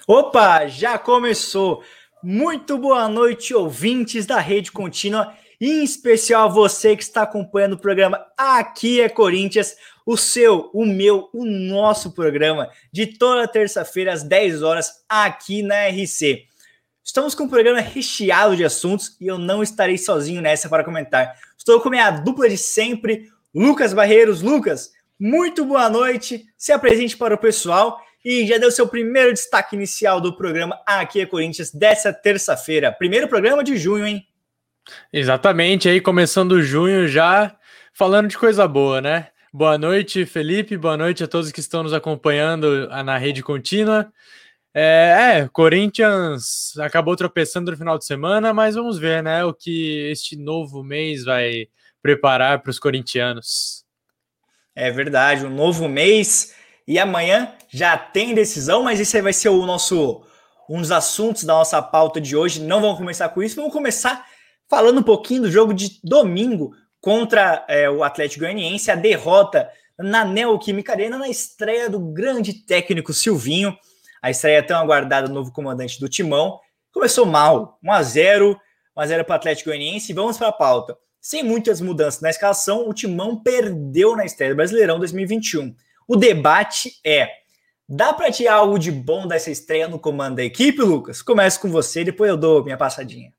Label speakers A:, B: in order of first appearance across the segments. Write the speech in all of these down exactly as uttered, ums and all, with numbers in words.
A: Opa, já começou! Muito boa noite, ouvintes da Rede Contínua, e em especial você que está acompanhando o programa Aqui é Corinthians, o seu, o meu, o nosso programa de toda terça-feira às dez horas aqui na R C. Estamos com um programa recheado de assuntos e eu não estarei sozinho nessa para comentar. Estou com minha dupla de sempre, Lucas Barreiros. Lucas, muito boa noite, se apresente para o pessoal e já deu seu primeiro destaque inicial do programa Aqui é Corinthians dessa terça-feira. Primeiro programa de junho, hein?
B: Exatamente, aí começando junho já, falando de coisa boa, né? Boa noite, Felipe, boa noite a todos que estão nos acompanhando na Rede Contínua. É, é, Corinthians acabou tropeçando no final de semana, mas vamos ver, né, o que este novo mês vai preparar para os corintianos.
A: É verdade, um novo mês e amanhã já tem decisão, mas esse aí vai ser o nosso, um dos assuntos da nossa pauta de hoje. Não vamos começar com isso, vamos começar falando um pouquinho do jogo de domingo contra é, o Atlético Goianiense, a derrota na Neoquímica Arena na estreia do grande técnico Silvinho, a estreia tão aguardada do novo comandante do Timão. Começou mal, um a zero, um a zero para o Atlético Goianiense, e vamos para a pauta. Sem muitas mudanças na escalação, o Timão perdeu na estreia do Brasileirão dois mil e vinte e um. O debate é, dá para tirar algo de bom dessa estreia no comando da equipe, Lucas? Começo com você, depois eu dou minha passadinha.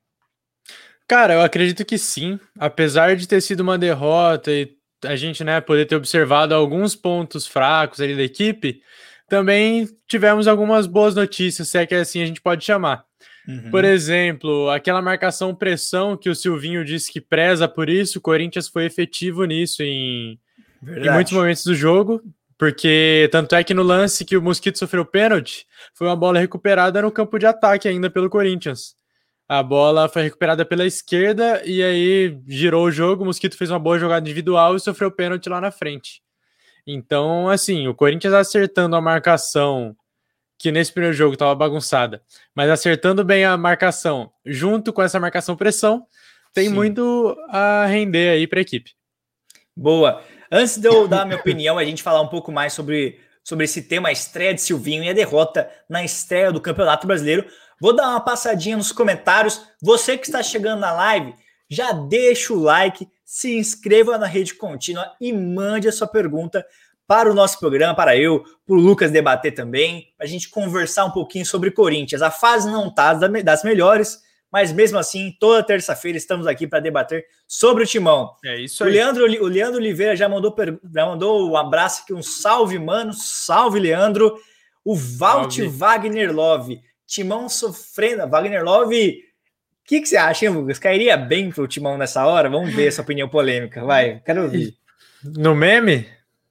B: Cara, eu acredito que sim. Apesar de ter sido uma derrota e a gente, né, poder ter observado alguns pontos fracos ali da equipe, também tivemos algumas boas notícias, se é que assim a gente pode chamar. Uhum. Por exemplo, aquela marcação-pressão que o Silvinho disse que preza por isso, o Corinthians foi efetivo nisso em, em muitos momentos do jogo, porque tanto é que no lance que o Mosquito sofreu pênalti, foi uma bola recuperada no campo de ataque ainda pelo Corinthians. A bola foi recuperada pela esquerda e aí girou o jogo, o Mosquito fez uma boa jogada individual e sofreu pênalti lá na frente. Então, assim, o Corinthians acertando a marcação, que nesse primeiro jogo estava bagunçada, mas acertando bem a marcação, junto com essa marcação-pressão, tem Sim. muito a render aí para a equipe.
A: Boa. Antes de eu dar a minha opinião, a gente falar um pouco mais sobre, sobre esse tema, a estreia de Silvinho e a derrota na estreia do Campeonato Brasileiro, vou dar uma passadinha nos comentários. Você que está chegando na live, já deixa o like, se inscreva na Rede Contínua e mande a sua pergunta para o nosso programa, para eu, para o Lucas debater também, para a gente conversar um pouquinho sobre Corinthians. A fase não está das melhores, mas mesmo assim, toda terça-feira estamos aqui para debater sobre o Timão.
B: É isso aí.
A: O Leandro, o Leandro Oliveira já mandou, já mandou um abraço aqui, um salve, mano. Salve, Leandro. O Valt Wagner Love. Timão sofrendo. Wagner Love, o que, que você acha, hein, Lucas? Cairia bem pro Timão nessa hora? Vamos ver essa opinião polêmica. Vai, quero ouvir.
B: No meme?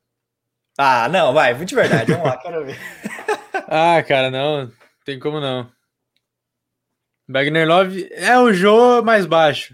A: Ah, não, vai, de verdade. Vamos lá, quero ouvir.
B: Ah, cara, não. Tem como não. Wagner Love é o Jô mais baixo.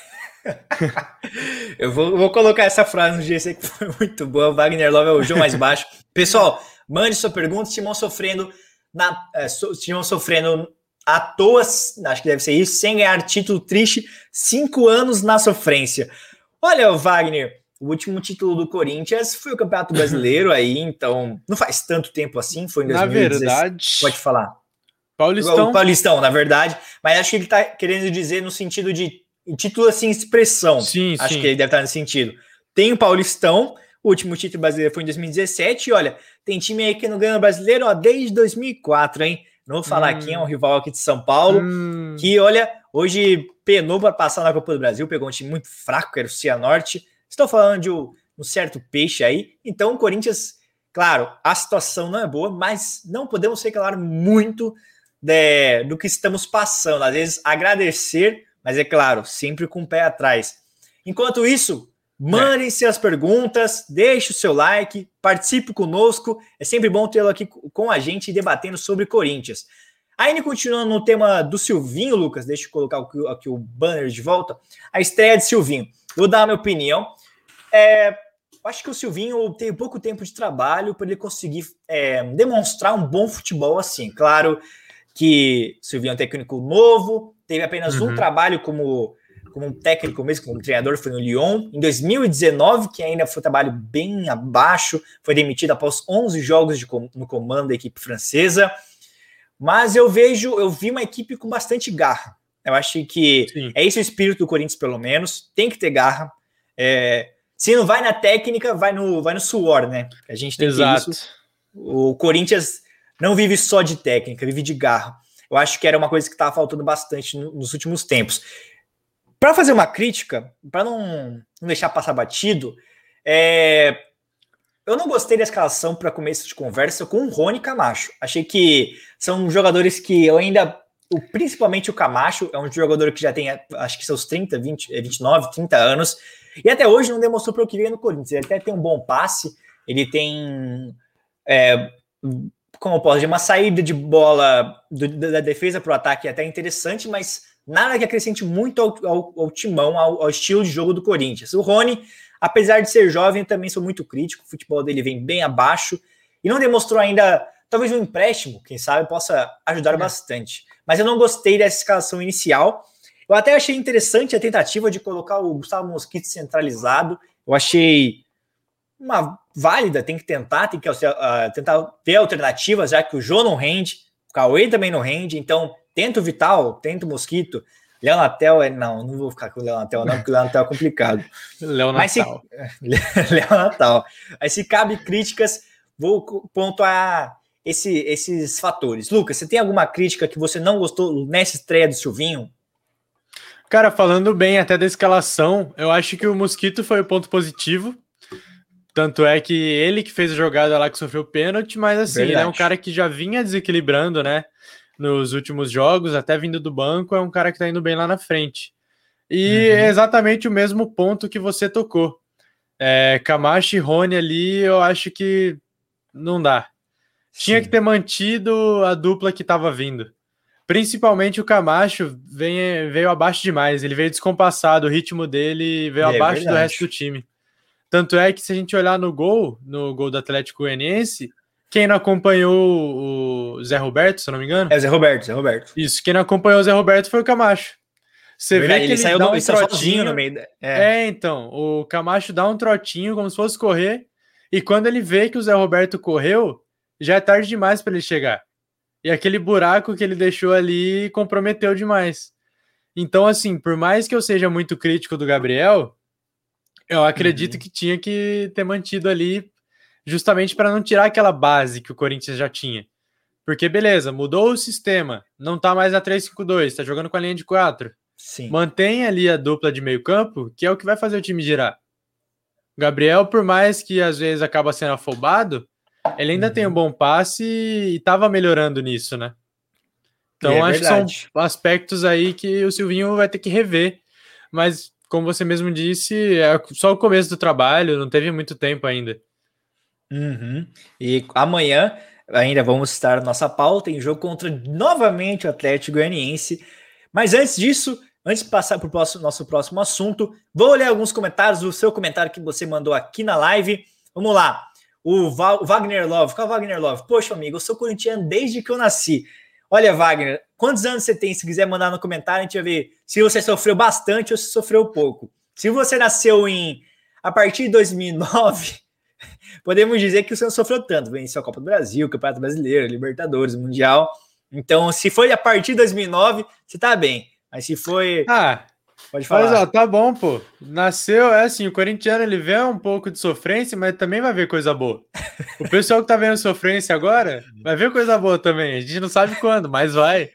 A: Eu vou, vou colocar essa frase no G C que foi muito boa. Wagner Love é o Jô mais baixo. Pessoal, mande sua pergunta. Timão sofrendo, na, é, so, Timão sofrendo à toa, acho que deve ser isso, sem ganhar título, triste, cinco anos na sofrência. Olha, Wagner, o último título do Corinthians foi o Campeonato Brasileiro aí, então não faz tanto tempo assim, foi em dois mil e dezesseis. Na verdade, pode falar.
B: Paulistão.
A: O Paulistão, na verdade, mas acho que ele tá querendo dizer no sentido de título assim, expressão.
B: Sim,
A: acho
B: sim.
A: que ele deve estar nesse sentido. Tem o Paulistão, o último título brasileiro foi em dois mil e dezessete, e olha, tem time aí que não ganha o brasileiro ó, desde dois mil e quatro, hein? Não vou falar hum. quem é um rival aqui de São Paulo, hum. que, olha, hoje penou para passar na Copa do Brasil, pegou um time muito fraco, que era o Cianorte. Estou falando de um, um certo peixe aí. Então, o Corinthians, claro, a situação não é boa, mas não podemos reclamar muito de, do que estamos passando. Às vezes, agradecer, mas é claro, sempre com o pé atrás. Enquanto isso, mandem-se as perguntas, deixe o seu like, participe conosco. É sempre bom tê-lo aqui com a gente debatendo sobre Corinthians. Ainda continuando no tema do Silvinho, Lucas, deixa eu colocar aqui, aqui o banner de volta. A estreia de Silvinho. Vou dar a minha opinião. É, acho que o Silvinho tem pouco tempo de trabalho para ele conseguir é, demonstrar um bom futebol assim. Claro que o Silvinho é um técnico novo, teve apenas uhum. um trabalho como, como um técnico mesmo, como treinador, foi no Lyon. Em dois mil e dezenove, que ainda foi um trabalho bem abaixo, foi demitido após onze jogos de, no comando da equipe francesa. mas eu vejo, eu vi uma equipe com bastante garra. Eu acho que
B: Sim.
A: é esse o espírito do Corinthians, pelo menos. Tem que ter garra. É, se não vai na técnica, vai no, vai no suor, né? A gente tem
B: Exato.
A: que ter isso. O Corinthians não vive só de técnica, vive de garra. Eu acho que era uma coisa que estava faltando bastante nos últimos tempos. Para fazer uma crítica, para não, não deixar passar batido, é, eu não gostei da escalação para começo de conversa com o Rony e Camacho. Achei que são jogadores que eu ainda... Principalmente o Camacho, é um jogador que já tem, acho que seus trinta, vinte, vinte e nove, trinta anos, e até hoje não demonstrou para o que veio no Corinthians. Ele até tem um bom passe, ele tem, é, como eu posso dizer, uma saída de bola do, da defesa para o ataque até interessante, mas nada que acrescente muito ao, ao, ao timão, ao, ao estilo de jogo do Corinthians. O Rony, apesar de ser jovem, eu também sou muito crítico, o futebol dele vem bem abaixo, e não demonstrou ainda, talvez um empréstimo, quem sabe, possa ajudar é. bastante. Mas eu não gostei dessa escalação inicial. Eu até achei interessante a tentativa de colocar o Gustavo Mosquito centralizado. Eu achei uma válida, tem que tentar, tem que uh, tentar ter alternativas, já que o Jô não rende, o Cauê também não rende, então tenta o Vital, tenta o Mosquito. Léo Natel, é, não, não vou ficar com o Léo Natel não, porque o Léo Natel é complicado.
B: Léo Natal.
A: Léo Natal. Aí se cabe críticas, vou pontuar Esse, esses fatores. Lucas, você tem alguma crítica que você não gostou nessa estreia do Silvinho?
B: Cara, falando bem até da escalação, eu acho que o Mosquito foi o ponto positivo. Tanto é que ele que fez a jogada lá que sofreu pênalti, mas assim, Verdade. Ele é um cara que já vinha desequilibrando, né? Nos últimos jogos, até vindo do banco, é um cara que tá indo bem lá na frente. E uhum. é exatamente o mesmo ponto que você tocou. É, Camacho e Rony ali, eu acho que não dá. Tinha Sim. que ter mantido a dupla que estava vindo. Principalmente o Camacho veio, veio abaixo demais. Ele veio descompassado, o ritmo dele veio é, abaixo verdade. do resto do time. Tanto é que se a gente olhar no gol, no gol do Atlético Goianiense, quem não acompanhou o Zé Roberto, se eu não me engano?
A: É o Zé Roberto, Zé Roberto.
B: Isso, quem não acompanhou o Zé Roberto foi o Camacho. Você verdade, vê que ele, ele saiu dá do, um trotinho no meio. Da... É. é, então, o Camacho dá um trotinho como se fosse correr, e quando ele vê que o Zé Roberto correu, já é tarde demais para ele chegar. E aquele buraco que ele deixou ali comprometeu demais. Então, assim, por mais que eu seja muito crítico do Gabriel, eu acredito uhum. que tinha que ter mantido ali justamente para não tirar aquela base que o Corinthians já tinha. Porque, beleza, mudou o sistema, não tá mais na três cinco dois, tá jogando com a linha de quatro.
A: Sim.
B: Mantém ali a dupla de meio campo, que é o que vai fazer o time girar. O Gabriel, por mais que às vezes acaba sendo afobado, ele ainda uhum. tem um bom passe e estava melhorando nisso, né? Então, é acho verdade. que são aspectos aí que o Silvinho vai ter que rever. Mas, como você mesmo disse, é só o começo do trabalho, não teve muito tempo ainda.
A: Uhum. E amanhã ainda vamos estar na nossa pauta em jogo contra, novamente, o Atlético Goianiense. Mas antes disso, antes de passar para o nosso próximo assunto, vou ler alguns comentários, o seu comentário que você mandou aqui na live. Vamos lá. O, Val, o Wagner Love, qual é o Wagner Love? Poxa, amigo, eu sou corintiano desde que eu nasci. Olha, Wagner, quantos anos você tem? Se quiser mandar no comentário, a gente vai ver se você sofreu bastante ou se sofreu pouco. Se você nasceu em a partir de dois mil e nove, podemos dizer que você não sofreu tanto. Venceu a Copa do Brasil, Campeonato Brasileiro, Libertadores, Mundial. Então, se foi a partir de dois mil e nove, você tá bem. Mas se foi...
B: Ah...
A: Pode falar.
B: Mas, ó, tá bom, pô. Nasceu, é assim, o corintiano, ele vê um pouco de sofrência, mas também vai ver coisa boa. O pessoal que tá vendo sofrência agora, vai ver coisa boa também. A gente não sabe quando, mas vai.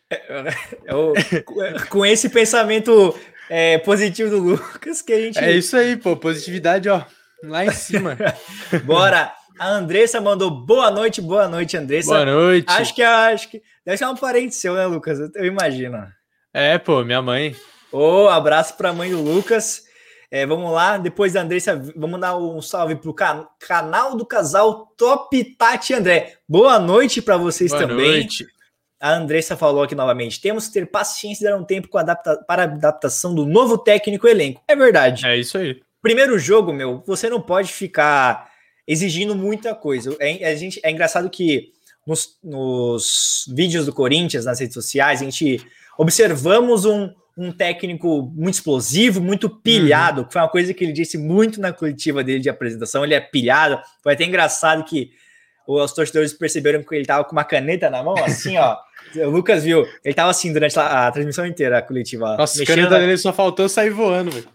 A: Eu, com esse pensamento é, positivo do Lucas, que a gente...
B: É isso aí, pô. Positividade, ó, lá em cima.
A: Bora. A Andressa mandou boa noite, boa noite, Andressa.
B: Boa noite.
A: Acho que, acho que deve ser um parente seu, né, Lucas? Eu imagino.
B: É, pô, minha mãe.
A: Ô, oh, abraço para a mãe do Lucas. É, vamos lá, depois da Andressa, vamos dar um salve para o can- canal do casal Top Tati André. Boa noite para vocês
B: Boa
A: também.
B: Boa noite.
A: A Andressa falou aqui novamente: temos que ter paciência e dar um tempo com adapta- para a adaptação do novo técnico e elenco. É verdade.
B: É isso aí.
A: Primeiro jogo, meu, você não pode ficar exigindo muita coisa. É, a gente, é engraçado que nos, nos vídeos do Corinthians, nas redes sociais, a gente observamos um. um técnico muito explosivo, muito pilhado, uhum. que foi uma coisa que ele disse muito na coletiva dele de apresentação, ele é pilhado. Foi até engraçado que os torcedores perceberam que ele tava com uma caneta na mão, assim, ó. O Lucas viu, ele tava assim durante a, a transmissão inteira, a coletiva.
B: Nossa, a caneta na... dele só faltou sair voando, velho.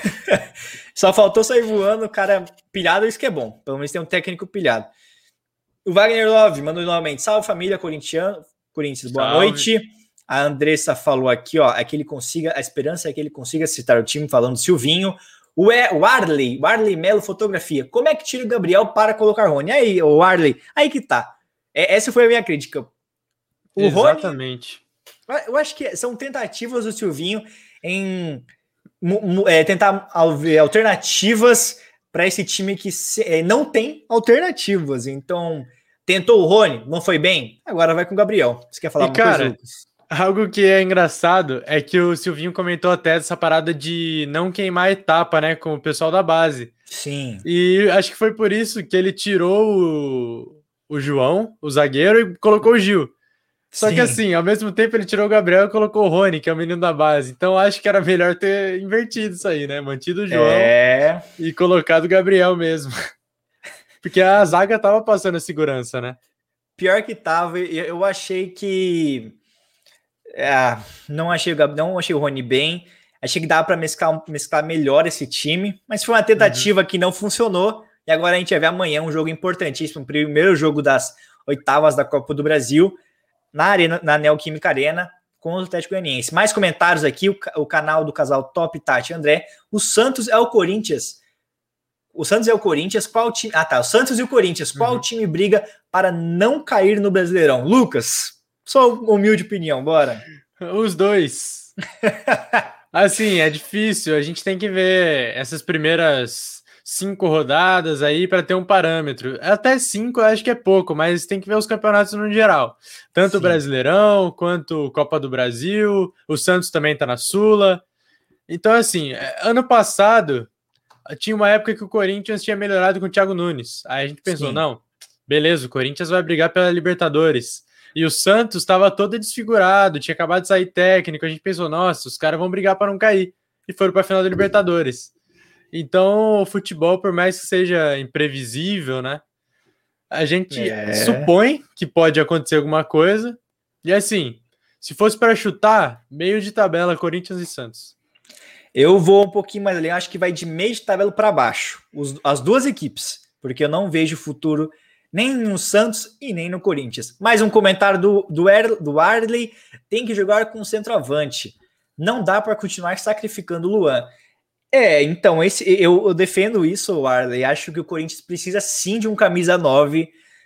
A: Só faltou sair voando, o cara pilhado, isso que é bom. Pelo menos tem um técnico pilhado. O Wagner Love mandou novamente, salve família corintiano, Corinthians, boa salve. Noite. A Andressa falou aqui, ó, é que ele consiga, a esperança é que ele consiga citar o time, falando Silvinho. O, e, o Arley, o Arley Melo Fotografia. Como é que tira o Gabriel para colocar Rony? Aí, o Arley, aí que tá. É, essa foi a minha crítica. O
B: Exatamente.
A: Rony, eu acho que são tentativas do Silvinho em é, tentar alternativas para esse time que se, é, não tem alternativas. Então, tentou o Rony, não foi bem, agora vai com o Gabriel. Você quer falar
B: uma coisa, Lucas? Algo que é engraçado é que o Silvinho comentou até dessa parada de não queimar a etapa, né, com o pessoal da base.
A: Sim.
B: E acho que foi por isso que ele tirou o, o João, o zagueiro, e colocou o Gil. Só Sim. que assim, ao mesmo tempo ele tirou o Gabriel e colocou o Rony, que é o menino da base. Então acho que era melhor ter invertido isso aí, né? Mantido o João
A: é...
B: e colocado o Gabriel mesmo. Porque a zaga tava passando a segurança, né?
A: Pior que tava, eu achei que... É, não achei o Gabriel, não achei o Rony bem. Achei que dava para mesclar, mesclar melhor esse time, mas foi uma tentativa uhum. que não funcionou. E agora a gente vai ver amanhã um jogo importantíssimo, o primeiro jogo das oitavas da Copa do Brasil, na arena, na Neoquímica Arena, com o Atlético Goianiense. Mais comentários aqui, o, o canal do casal Top Tati André. O Santos é o Corinthians. O Santos é o Corinthians. Qual time? Ah, tá. O Santos e o Corinthians. Qual uhum. time briga para não cair no Brasileirão? Lucas, só humilde opinião, bora.
B: Os dois. Assim, é difícil. A gente tem que ver essas primeiras cinco rodadas aí para ter um parâmetro. Até cinco eu acho que é pouco, mas tem que ver os campeonatos no geral. Tanto Sim. o Brasileirão, quanto Copa do Brasil. O Santos também tá na Sula. Então, assim, ano passado tinha uma época que o Corinthians tinha melhorado com o Thiago Nunes. Aí a gente pensou, Sim. não, beleza, o Corinthians vai brigar pela Libertadores. E o Santos estava todo desfigurado, tinha acabado de sair técnico. A gente pensou, nossa, os caras vão brigar para não cair. E foram para a final da Libertadores. Então, o futebol, por mais que seja imprevisível, né? A gente é. supõe que pode acontecer alguma coisa. E assim, se fosse para chutar, meio de tabela, Corinthians e Santos.
A: Eu vou um pouquinho mais ali, acho que vai de meio de tabela para baixo. Os, as duas equipes, porque eu não vejo futuro nem no Santos e nem no Corinthians. Mais um comentário do, do, er, do Arley, tem que jogar com centroavante. Não dá para continuar sacrificando o Luan. É, então, esse, eu, eu defendo isso, Arley. Acho que o Corinthians precisa sim de um camisa nove.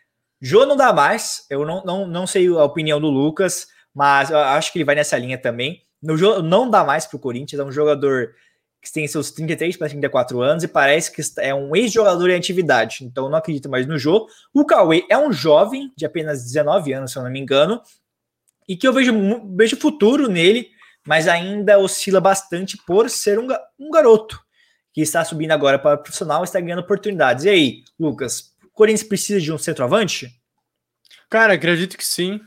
A: Jô não dá mais, eu não, não, não sei a opinião do Lucas, mas eu acho que ele vai nessa linha também. No Jô não dá mais para o Corinthians, é um jogador que tem seus trinta e três para trinta e quatro anos e parece que é um ex-jogador em atividade, então eu não acredito mais no Jô. O Cauê é um jovem de apenas dezenove anos, se eu não me engano, e que eu vejo, vejo futuro nele, mas ainda oscila bastante por ser um, um garoto que está subindo agora para o profissional e está ganhando oportunidades. E aí, Lucas, o Corinthians precisa de um centroavante?
B: Cara, acredito que sim.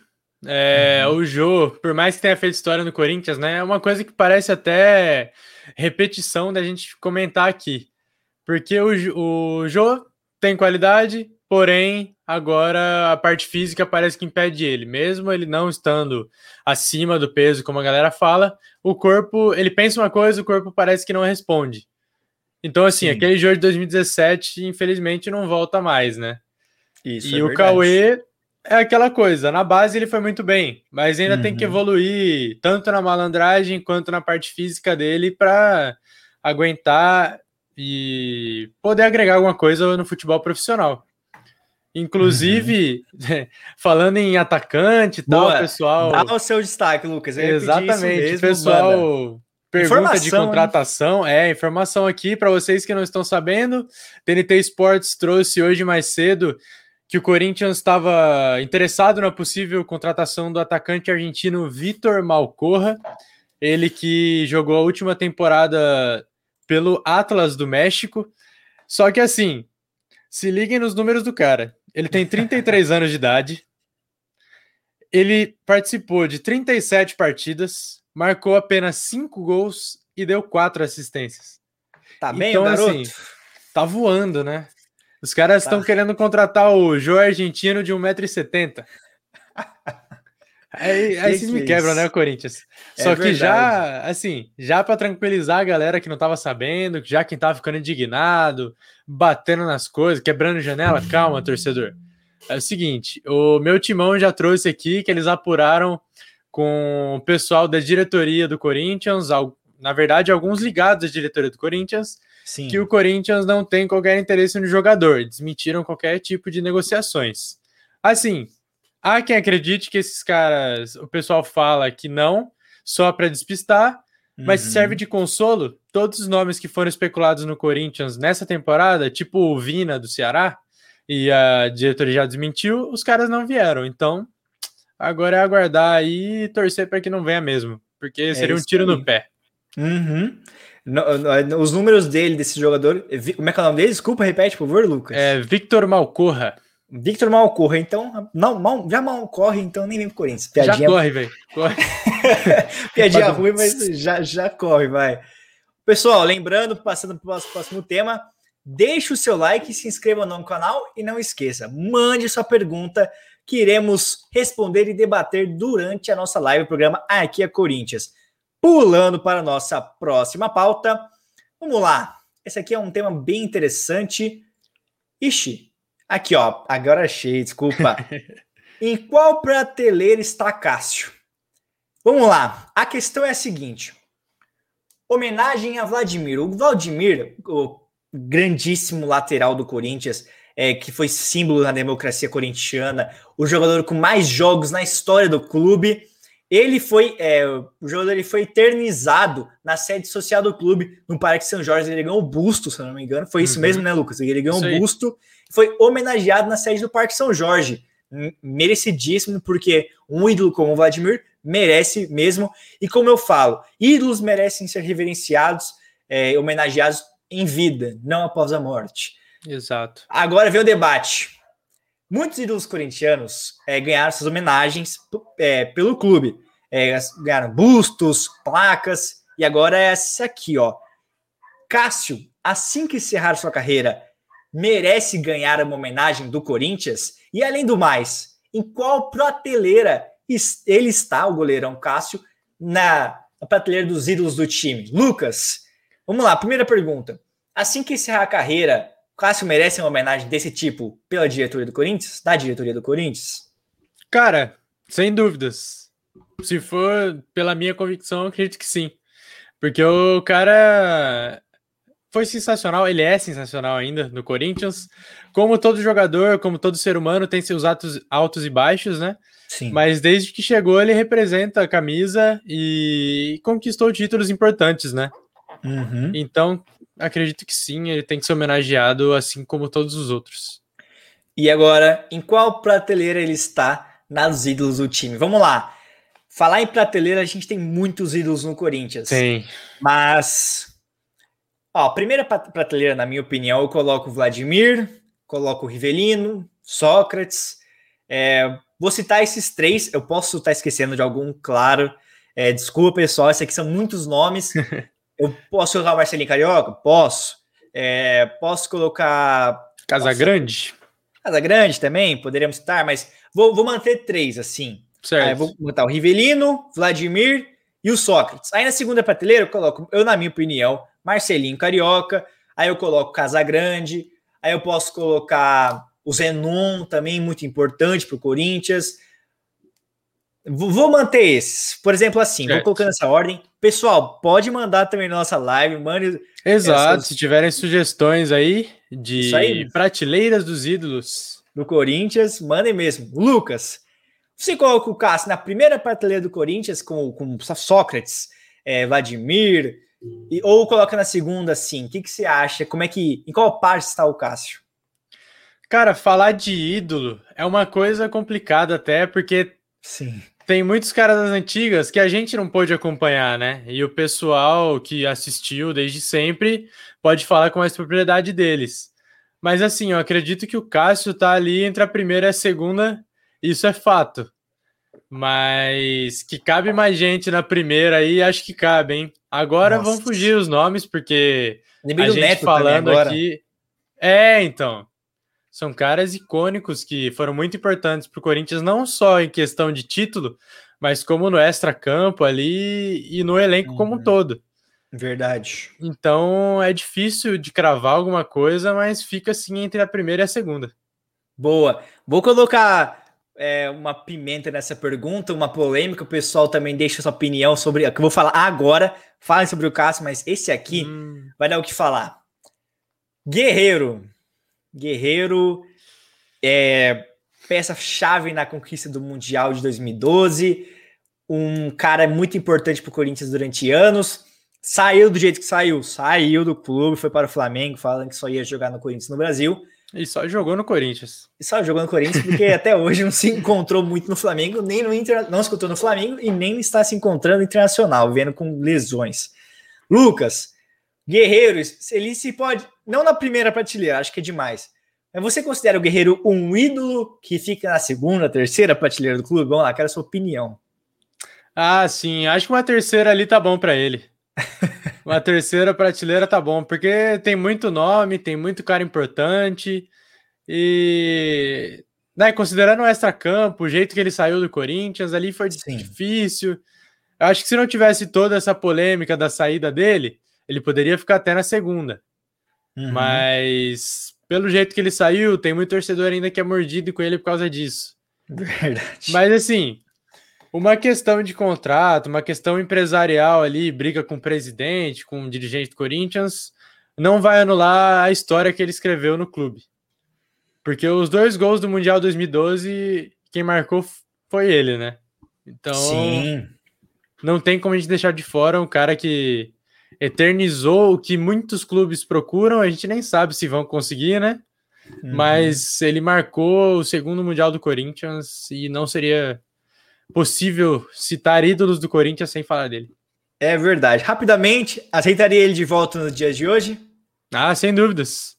B: É, uhum. O Jô, por mais que tenha feito história no Corinthians, né, é uma coisa que parece até repetição da gente comentar aqui, porque o, o Jô tem qualidade, porém agora a parte física parece que impede ele, mesmo ele não estando acima do peso, como a galera fala, o corpo, ele pensa uma coisa, o corpo parece que não responde. Então assim, Sim. aquele Jô de dois mil e dezessete infelizmente não volta mais, né?
A: Isso,
B: e
A: é
B: o
A: verdade.
B: Cauê é aquela coisa, na base ele foi muito bem, mas ainda uhum. tem que evoluir tanto na malandragem quanto na parte física dele para aguentar e poder agregar alguma coisa no futebol profissional. Inclusive, uhum. falando em atacante e tal, pessoal...
A: Dá o seu destaque, Lucas. Eu
B: Exatamente,
A: mesmo,
B: pessoal... Banda. Pergunta informação, de contratação, hein? é, informação aqui para vocês que não estão sabendo. T N T Sports trouxe hoje mais cedo que o Corinthians estava interessado na possível contratação do atacante argentino Vitor Malcorra, ele que jogou a última temporada pelo Atlas do México. Só que assim, se liguem nos números do cara. Ele tem trinta e três anos de idade, ele participou de trinta e sete partidas, marcou apenas cinco gols e deu quatro assistências.
A: Tá bem,
B: então,
A: o garoto?
B: Assim, tá voando, né? Os caras estão tá. querendo contratar o Joe argentino de um metro e setenta. Aí, aí vocês me quebram, né, Corinthians? É Só que verdade. já, assim, já para tranquilizar a galera que não tava sabendo, já quem tava ficando indignado, batendo nas coisas, quebrando janela, calma, torcedor. É o seguinte, o meu timão já trouxe aqui que eles apuraram com o pessoal da diretoria do Corinthians, na verdade, alguns ligados à diretoria do Corinthians, Sim. que o Corinthians não tem qualquer interesse no jogador, desmentiram qualquer tipo de negociações. Assim, há quem acredite que esses caras, o pessoal fala que não, só para despistar, uhum. mas serve de consolo. Todos os nomes que foram especulados no Corinthians nessa temporada, tipo o Vina do Ceará, e a diretoria já desmentiu, os caras não vieram. Então, agora é aguardar aí e torcer para que não venha mesmo, porque seria é um tiro aí. no pé.
A: Uhum. No, no, os números dele, desse jogador, como é que é o nome dele? Desculpa, repete, por favor, Lucas.
B: É Victor Malcorra.
A: Victor Malcorra, então, não, mal, já mal corre, então nem vem pro Corinthians. Piadinha...
B: Já corre, velho. Corre.
A: Piadinha ruim, mas já, já corre, vai. Pessoal, lembrando, passando para o próximo tema, deixe o seu like, se inscreva no canal e não esqueça, mande sua pergunta que iremos responder e debater durante a nossa live, o programa Aqui é Corinthians. Pulando para a nossa próxima pauta, vamos lá. Esse aqui é um tema bem interessante. Ixi, aqui ó, agora achei, desculpa. Em qual prateleira está Cássio? Vamos lá, a questão é a seguinte. Homenagem a Vladimir. O Vladimir, o grandíssimo lateral do Corinthians, é, que foi símbolo da democracia corintiana, o jogador com mais jogos na história do clube, ele foi, é, o jogador ele foi eternizado na sede social do clube, no Parque São Jorge. Ele ganhou um busto, se eu não me engano. Foi isso uhum. mesmo, né, Lucas? Ele ganhou um busto e foi homenageado na sede do Parque São Jorge. Merecidíssimo, porque um ídolo como o Vladimir merece mesmo. E como eu falo, ídolos merecem ser reverenciados, é, homenageados em vida, não após a morte.
B: Exato.
A: Agora vem o debate. Muitos ídolos corintianos é, ganharam suas homenagens é, pelo clube. É, ganharam bustos, placas, e agora é essa aqui, ó. Cássio, assim que encerrar sua carreira, merece ganhar uma homenagem do Corinthians? E além do mais, em qual prateleira ele está, o goleirão Cássio, na, na prateleira dos ídolos do time? Lucas, vamos lá, primeira pergunta. Assim que encerrar a carreira, Cássio merece uma homenagem desse tipo pela diretoria do Corinthians? Da diretoria do Corinthians?
B: Cara, sem dúvidas. Se for pela minha convicção, eu acredito que sim. Porque o cara foi sensacional, ele é sensacional ainda no Corinthians. Como todo jogador, como todo ser humano, tem seus atos altos e baixos, né?
A: Sim.
B: Mas desde que chegou, ele representa a camisa e conquistou títulos importantes, né?
A: Uhum.
B: Então, acredito que sim, ele tem que ser homenageado assim como todos os outros.
A: E agora, em qual prateleira ele está nas ídolos do time? Vamos lá. Falar em prateleira, a gente tem muitos ídolos no Corinthians.
B: Tem.
A: Mas, ó, a primeira prateleira, na minha opinião, eu coloco o Vladimir, coloco o Rivelino, Sócrates. É, vou citar esses três, eu posso estar esquecendo de algum, claro. É, desculpa, pessoal, esses aqui são muitos nomes. Eu posso colocar o Marcelinho Carioca? Posso. É, posso colocar...
B: Casagrande?
A: Casagrande também, poderíamos citar, mas vou, vou manter três, assim.
B: Certo.
A: Aí vou botar o Rivelino, Vladimir e o Sócrates. Aí na segunda prateleira eu coloco, eu na minha opinião, Marcelinho Carioca, aí eu coloco Casagrande, aí eu posso colocar o Zenon também, muito importante para o Corinthians. Vou manter esses. Por exemplo, assim, certo. Vou colocando nessa ordem. Pessoal, pode mandar também na nossa live. Mande.
B: Exato. Essas... Se tiverem sugestões aí de aí. prateleiras dos ídolos
A: do Corinthians, mandem mesmo. Lucas, você coloca o Cássio na primeira prateleira do Corinthians com, com Sócrates, é, Vladimir, e, ou coloca na segunda, assim. O que, que você acha? Como é que, em qual parte está o Cássio?
B: Cara, falar de ídolo é uma coisa complicada até, porque
A: sim.
B: Tem muitos caras das antigas que a gente não pôde acompanhar, né? E o pessoal que assistiu desde sempre pode falar com mais propriedade deles. Mas assim, eu acredito que o Cássio tá ali entre a primeira e a segunda, isso é fato. Mas que cabe mais gente na primeira aí, acho que cabe, hein? Agora Nossa. Vão fugir os nomes, porque
A: Lembrei
B: a gente
A: Neto
B: falando aqui... É, então... São caras icônicos que foram muito importantes para o Corinthians, não só em questão de título, mas como no extracampo ali e no elenco uhum. como um todo.
A: Verdade.
B: Então é difícil de cravar alguma coisa, mas fica assim entre a primeira e a segunda.
A: Boa. Vou colocar é, uma pimenta nessa pergunta, uma polêmica. O pessoal também deixa sua opinião sobre o que eu vou falar agora. Falem sobre o Cássio, mas esse aqui hum. vai dar o que falar. Guerreiro. Guerreiro é peça-chave na conquista do Mundial de dois mil e doze. Um cara muito importante para o Corinthians durante anos. Saiu do jeito que saiu. Saiu do clube, foi para o Flamengo, falando que só ia jogar no Corinthians no Brasil.
B: E só jogou no Corinthians.
A: E só jogou no Corinthians porque até hoje não se encontrou muito no Flamengo, nem no Inter, não se encontrou no Flamengo e nem está se encontrando no Internacional, vendo com lesões. Lucas, Guerreiro, ele se pode, não na primeira prateleira, acho que é demais. Mas você considera o Guerreiro um ídolo que fica na segunda, terceira prateleira do clube? Vamos lá, quero a sua opinião.
B: Ah, sim, acho que uma terceira ali tá bom para ele. Uma terceira prateleira tá bom, porque tem muito nome, tem muito cara importante e, né, considerando o extracampo, o jeito que ele saiu do Corinthians, ali foi Sim. difícil. Eu acho que se não tivesse toda essa polêmica da saída dele, ele poderia ficar até na segunda. Uhum. Mas pelo jeito que ele saiu, tem muito torcedor ainda que é mordido com ele por causa disso.
A: Verdade.
B: Mas assim, uma questão de contrato, uma questão empresarial ali, briga com o presidente, com o dirigente do Corinthians, não vai anular a história que ele escreveu no clube. Porque os dois gols do Mundial dois mil e doze, quem marcou foi ele, né? Então,
A: Sim.
B: Não tem como a gente deixar de fora um cara que eternizou o que muitos clubes procuram, a gente nem sabe se vão conseguir, né? Uhum. Mas ele marcou o segundo Mundial do Corinthians e não seria possível citar ídolos do Corinthians sem falar dele.
A: É verdade. Rapidamente, aceitaria ele de volta nos dias de hoje?
B: Ah, sem dúvidas.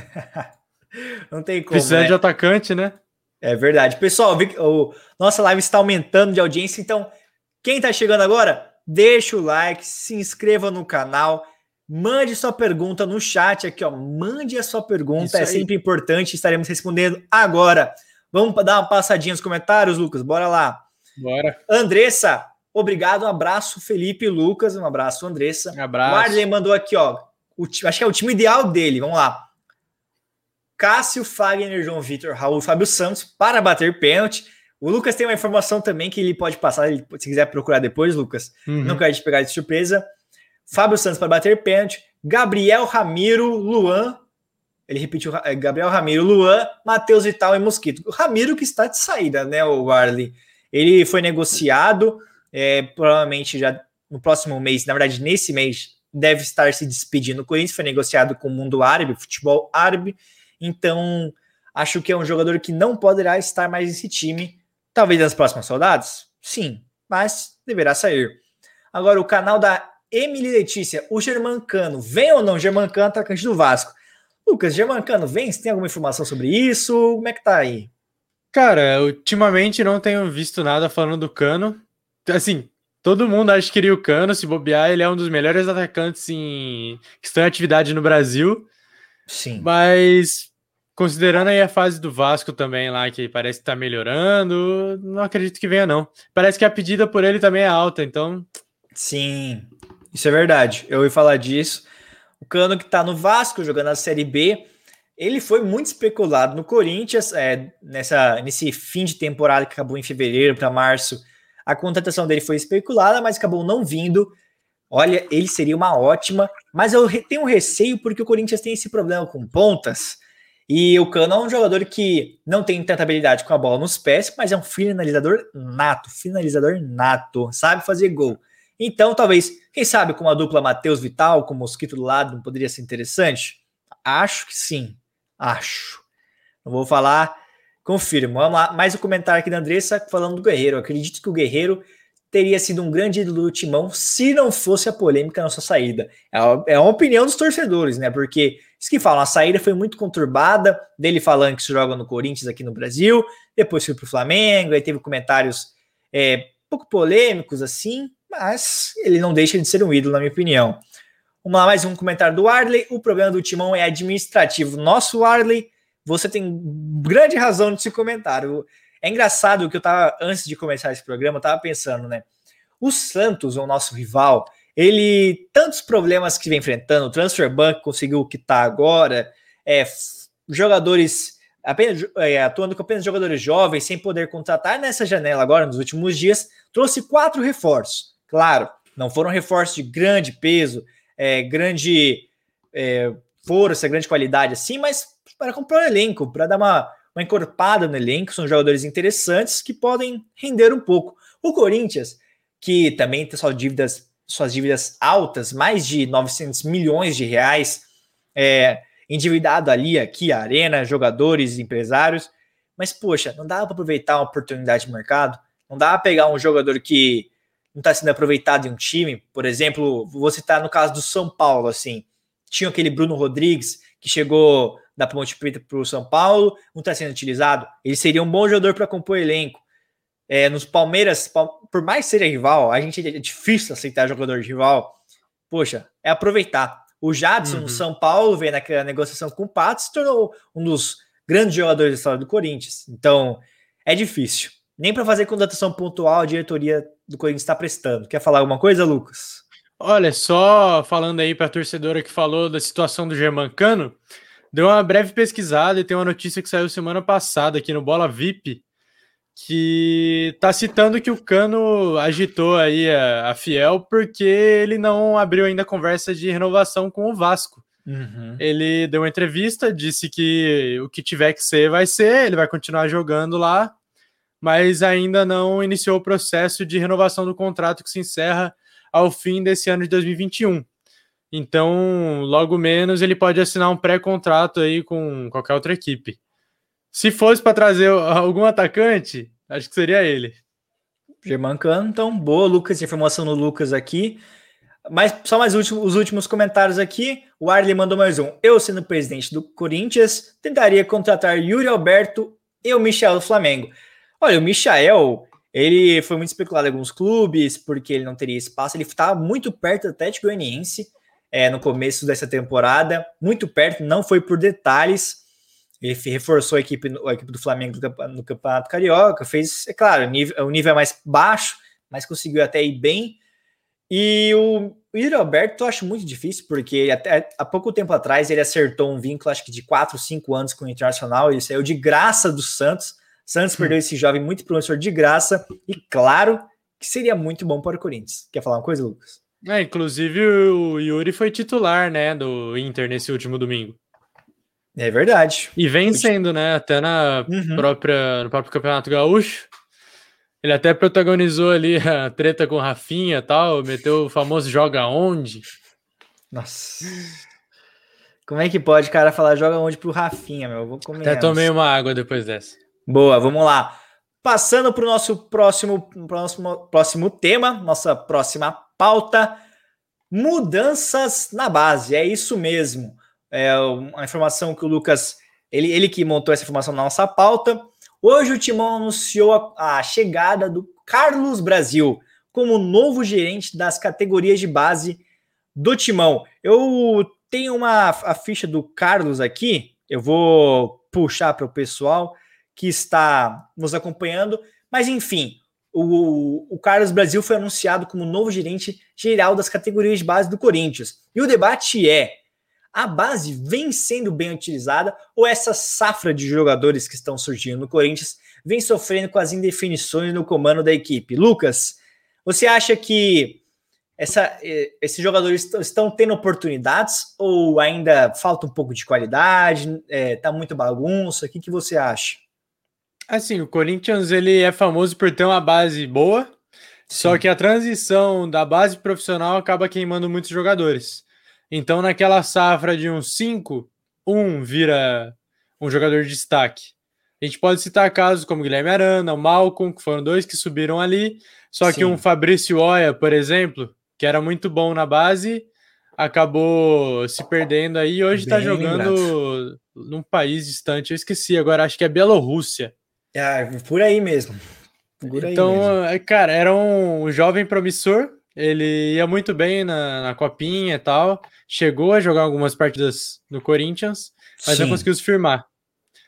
A: Não tem como,
B: Precisando
A: né?
B: de atacante, né?
A: É verdade. Pessoal, o, nossa live está aumentando de audiência, então quem está chegando agora, deixa o like, se inscreva no canal, mande sua pergunta no chat aqui, ó. Mande a sua pergunta, Isso é aí. Sempre importante, estaremos respondendo agora. Vamos dar uma passadinha nos comentários, Lucas? Bora lá.
B: Bora.
A: Andressa, obrigado, um abraço, Felipe e Lucas, um abraço, Andressa.
B: Um abraço.
A: O Arley mandou aqui, ó, o, acho que é o time ideal dele, vamos lá. Cássio, Fagner, João Vitor, Raul, Fábio Santos para bater pênalti. O Lucas tem uma informação também que ele pode passar, ele, se quiser procurar depois, Lucas. Uhum. Não quero te pegar de surpresa. Fábio Santos para bater pênalti. Gabriel, Ramiro, Luan. Ele repetiu, Gabriel, Ramiro, Luan, Matheus Vital e Mosquito. O Ramiro que está de saída, né, o Arley? Ele foi negociado, é, provavelmente já no próximo mês, na verdade nesse mês, deve estar se despedindo do Corinthians, foi negociado com o mundo árabe, futebol árabe, então acho que é um jogador que não poderá estar mais nesse time, talvez nas próximas rodadas, sim, mas deverá sair. Agora o canal da Emily Letícia, o Germancano, vem ou não Germancano, atacante do Vasco? Lucas, Germancano vem? Você tem alguma informação sobre isso? Como é que tá aí?
B: Cara, ultimamente não tenho visto nada falando do Cano. Assim, todo mundo acha que queria o Cano. Se bobear, ele é um dos melhores atacantes em... que estão em atividade no Brasil.
A: Sim.
B: Mas, considerando aí a fase do Vasco também lá, que parece que tá melhorando, não acredito que venha, não. Parece que a pedida por ele também é alta, então...
A: Sim, isso é verdade. Eu ia falar disso. O Cano que tá no Vasco, jogando na Série B... Ele foi muito especulado no Corinthians, é, nessa, nesse fim de temporada que acabou em fevereiro para março. A contratação dele foi especulada, mas acabou não vindo. Olha, ele seria uma ótima, mas eu tenho um receio porque o Corinthians tem esse problema com pontas. E o Cano é um jogador que não tem tanta habilidade com a bola nos pés, mas é um finalizador nato, finalizador nato, sabe fazer gol. Então, talvez, quem sabe com uma dupla Matheus Vital, com o Mosquito do lado, não poderia ser interessante? Acho que sim. Acho. Não vou falar, confirmo. Vamos lá, mais um comentário aqui da Andressa falando do Guerreiro. Eu acredito que o Guerreiro teria sido um grande ídolo do Timão se não fosse a polêmica na sua saída. É uma opinião dos torcedores, né? Porque isso que falam, a saída foi muito conturbada, dele falando que se joga no Corinthians aqui no Brasil, depois foi pro Flamengo, aí teve comentários é, pouco polêmicos assim, mas ele não deixa de ser um ídolo, na minha opinião. Vamos lá, mais um comentário do Arley. O problema do Timão é administrativo. Nosso Arley, você tem grande razão de se comentar. É engraçado que eu tava, antes de começar esse programa, eu tava pensando, né? O Santos, o nosso rival, ele, tantos problemas que vem enfrentando, o Transfer Ban conseguiu quitar agora, é, jogadores apenas, é, atuando com apenas jogadores jovens, sem poder contratar nessa janela agora, nos últimos dias, trouxe quatro reforços. Claro, não foram reforços de grande peso, é, grande é, força, grande qualidade assim, mas para comprar um elenco, para dar uma, uma encorpada no elenco, são jogadores interessantes que podem render um pouco. O Corinthians, que também tem suas dívidas, suas dívidas altas, mais de novecentos milhões de reais, é, endividado ali, aqui, a arena, jogadores, empresários, mas, poxa, não dá para aproveitar uma oportunidade de mercado? Não dá para pegar um jogador que não está sendo aproveitado em um time? Por exemplo, vou citar no caso do São Paulo, assim, tinha aquele Bruno Rodrigues, que chegou da Ponte Preta para o São Paulo, não está sendo utilizado, ele seria um bom jogador para compor elenco. É, nos Palmeiras, por mais que seja rival, a gente é difícil aceitar jogador de rival. Poxa, é aproveitar. O Jadson, uhum. no São Paulo, veio naquela negociação com o Pato, se tornou um dos grandes jogadores da história do Corinthians. Então, é difícil. Nem para fazer contratação pontual, a diretoria do Corinthians está prestando. Quer falar alguma coisa, Lucas?
B: Olha, só falando aí para a torcedora que falou da situação do Germancano, deu uma breve pesquisada e tem uma notícia que saiu semana passada aqui no Bola V I P, que tá citando que o Cano agitou aí a, a Fiel porque ele não abriu ainda conversa de renovação com o Vasco. Uhum. Ele deu uma entrevista, disse que o que tiver que ser vai ser, ele vai continuar jogando lá, mas ainda não iniciou o processo de renovação do contrato que se encerra ao fim desse ano de dois mil e vinte e um. Então, logo menos, ele pode assinar um pré-contrato aí com qualquer outra equipe. Se fosse para trazer algum atacante, acho que seria ele.
A: Germancano, então, boa, Lucas, informação no Lucas aqui. Mas só mais último, os últimos comentários aqui. O Arley mandou mais um. Eu, sendo presidente do Corinthians, tentaria contratar Yuri Alberto e o Michael do Flamengo. Olha, o Michael, ele foi muito especulado em alguns clubes, porque ele não teria espaço. Ele estava muito perto do Atlético Goianiense é, no começo dessa temporada. Muito perto, não foi por detalhes. Ele reforçou a equipe, a equipe do Flamengo no Campeonato Carioca, fez, é claro, o nível, o nível é mais baixo, mas conseguiu até ir bem. E o Yuri Alberto eu acho muito difícil, porque até há pouco tempo atrás ele acertou um vínculo, acho que de quatro, cinco anos com o Internacional, ele saiu de graça do Santos. Santos hum. perdeu esse jovem muito promissor de graça, e claro que seria muito bom para o Corinthians. Quer falar uma coisa, Lucas?
B: É, inclusive o Yuri foi titular, né, do Inter nesse último domingo.
A: É verdade.
B: E vem sendo, né? Até na uhum. própria, no próprio Campeonato Gaúcho. Ele até protagonizou ali a treta com o Rafinha e tal, meteu o famoso joga onde.
A: Nossa. Como é que pode, cara, falar joga onde pro Rafinha, meu? Eu vou comer.
B: Até tomei uma água depois dessa.
A: Boa, vamos lá. Passando pro nosso próximo, próximo, próximo tema, nossa próxima pauta. Mudanças na base, é isso mesmo. É uma informação que o Lucas, ele, ele que montou essa informação na nossa pauta. Hoje o Timão anunciou a, a chegada do Carlos Brasil como novo gerente das categorias de base do Timão. Eu tenho uma a ficha do Carlos aqui, eu vou puxar para o pessoal que está nos acompanhando, mas enfim, o, o Carlos Brasil foi anunciado como novo gerente geral das categorias de base do Corinthians. E o debate é: a base vem sendo bem utilizada ou essa safra de jogadores que estão surgindo no Corinthians vem sofrendo com as indefinições no comando da equipe? Lucas, você acha que essa, esses jogadores estão tendo oportunidades ou ainda falta um pouco de qualidade? É, tá muito bagunça? O que, que você acha?
B: Assim, o Corinthians ele é famoso por ter uma base boa, Sim. só que a transição da base profissional acaba queimando muitos jogadores. Então, naquela safra de uns cinco, um vira um jogador de destaque. A gente pode citar casos como Guilherme Arana, o Malcom, que foram dois que subiram ali, só Sim. que um Fabrício Oia, por exemplo, que era muito bom na base, acabou se perdendo aí e hoje está jogando lembrado. Num país distante. Eu esqueci agora, acho que é Bielorrússia.
A: É, por aí mesmo. Por aí
B: então,
A: mesmo.
B: cara, era um jovem promissor. Ele ia muito bem na, na copinha e tal, chegou a jogar algumas partidas no Corinthians, mas Sim. não conseguiu se firmar.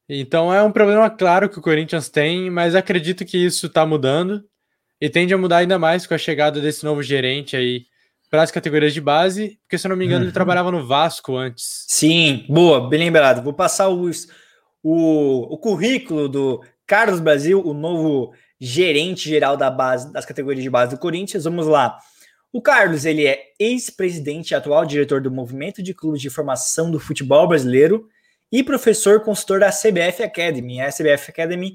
B: Então é um problema claro que o Corinthians tem, mas acredito que isso está mudando e tende a mudar ainda mais com a chegada desse novo gerente aí para as categorias de base, porque se eu não me engano
A: Uhum.
B: ele trabalhava no Vasco antes.
A: Sim, boa, bem lembrado. Vou passar os, o, o currículo do Carlos Brasil, o novo gerente geral da base, das categorias de base do Corinthians. Vamos lá. O Carlos, ele é ex-presidente e atual diretor do Movimento de Clubes de Formação do Futebol Brasileiro e professor consultor da C B F Academy. É a C B F Academy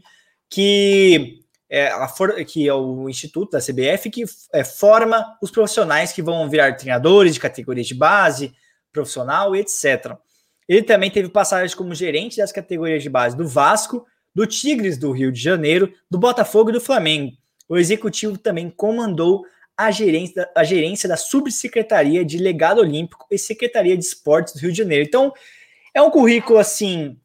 A: que é, a for, que é o instituto da C B F que é, forma os profissionais que vão virar treinadores de categorias de base, profissional e etcétera. Ele também teve passagens como gerente das categorias de base do Vasco, do Tigres do Rio de Janeiro, do Botafogo e do Flamengo. O executivo também comandou a gerência, a gerência da Subsecretaria de Legado Olímpico e Secretaria de Esportes do Rio de Janeiro. Então, é um currículo, assim,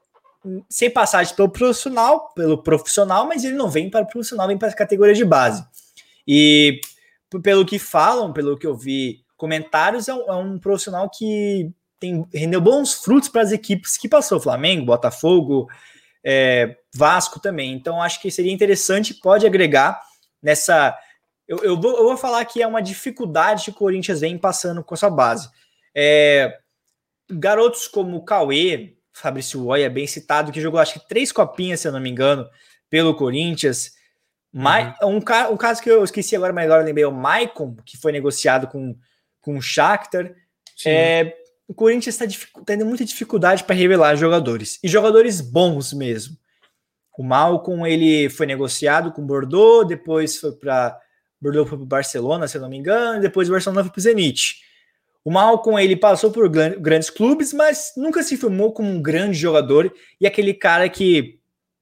A: sem passagem pelo profissional, pelo profissional, mas ele não vem para o profissional, vem para a categoria de base. E, pelo que falam, pelo que eu vi comentários, é um, é um profissional que tem, rendeu bons frutos para as equipes que passou, Flamengo, Botafogo, é, Vasco também. Então, acho que seria interessante, pode agregar nessa... Eu, eu, vou, eu vou falar que é uma dificuldade que o Corinthians vem passando com a sua base. É, garotos como o Cauê, Fabrício Oia, bem citado, que jogou acho que três copinhas, se eu não me engano, pelo Corinthians. Uhum. Um, um caso que eu esqueci agora, mas agora eu lembrei, o Maicon, que foi negociado com, com o Shakhtar. É, o Corinthians está tendo muita dificuldade para revelar jogadores. E jogadores bons mesmo. O Malcom, ele foi negociado com o Bordeaux, depois foi para... Bordeaux foi para o Barcelona, se eu não me engano, e depois o Barcelona foi para o Zenit. O Malcom, ele passou por grandes clubes, mas nunca se firmou como um grande jogador e aquele cara que